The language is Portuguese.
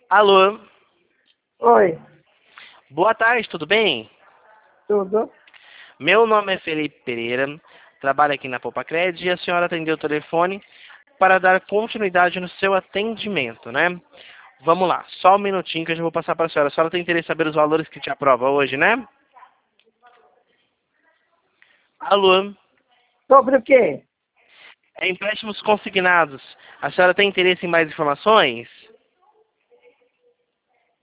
Alô, Oi, boa tarde, tudo bem? tudo? Meu nome é Felipe Pereira, trabalho aqui na Popacred e a senhora atendeu o telefone para dar continuidade no seu atendimento, né? Vamos lá, só um minutinho que eu já vou passar para a senhora. A senhora tem interesse em saber os valores que te aprova hoje, né? Alô, Sobre o quê? é empréstimos consignados. A senhora tem interesse em mais informações?